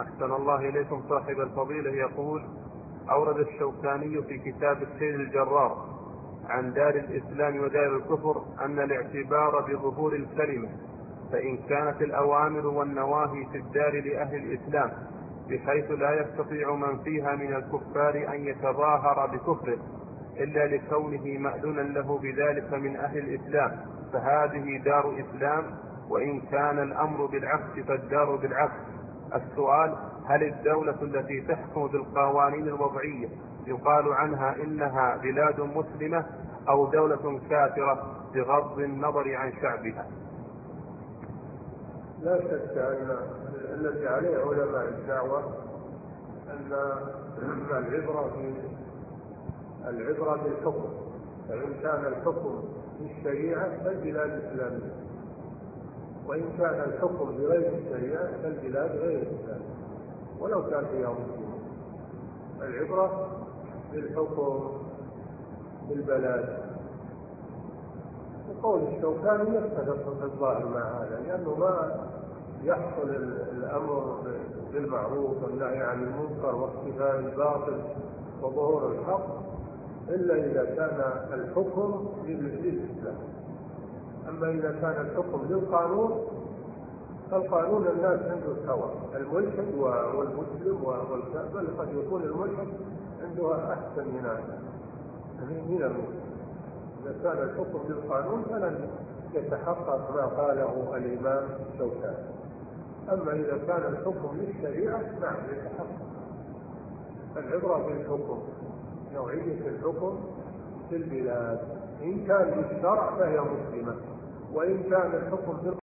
أحسن الله إليكم. صاحب الفضيلة يقول: أورد الشوكاني في كتاب السيد الجرار عن دار الإسلام ودار الكفر أن الاعتبار بظهور الكلمة، فإن كانت الأوامر والنواهي في الدار لأهل الإسلام بحيث لا يستطيع من فيها من الكفار أن يتظاهر بكفره إلا لكونه مأذونا له بذلك من أهل الإسلام، فهذه دار إسلام. وإن كان الأمر بالعكس فالدار بالعكس. السؤال: هل الدولة التي تحكم بالقوانين الوضعية يقال عنها إنها بلاد مسلمة أو دولة كافرة بغض النظر عن شعبها؟ لا شك أن الذي عليه علماء الدعوة أن العبرة بالحكم، فإن كان الحكم بالشريعة فالبلاد إسلامية، وإن كان الحكم بغير الشريعة فالبلاد غير إسلامية ولو كان فيها مسلمين. العبرة بالحكم بالبلاد. وقول الشوكاني يتفق في الظاهر مع هذا، لأنه ما يحصل الأمر بالمعروف والنهي عن المنكر واختفاء الباطل وظهور الحق إلا إذا كان الحكم للإسلام. أما إذا كان الحكم للقانون فالقانون الناس عنده سواء، الملحد والمسلم والكافر، بل قد يكون الملحد عنده أحسن من المسلم. إذا كان الحكم للقانون فلن يتحقق ما قاله الإمام الشوكاني. أما إذا كان الحكم للشريعة نعم يتحقق. العبرة بالحكم، نوعية الحكم في البلاد، إن كان للشرع فهي مسلمة، وإن كان الحكم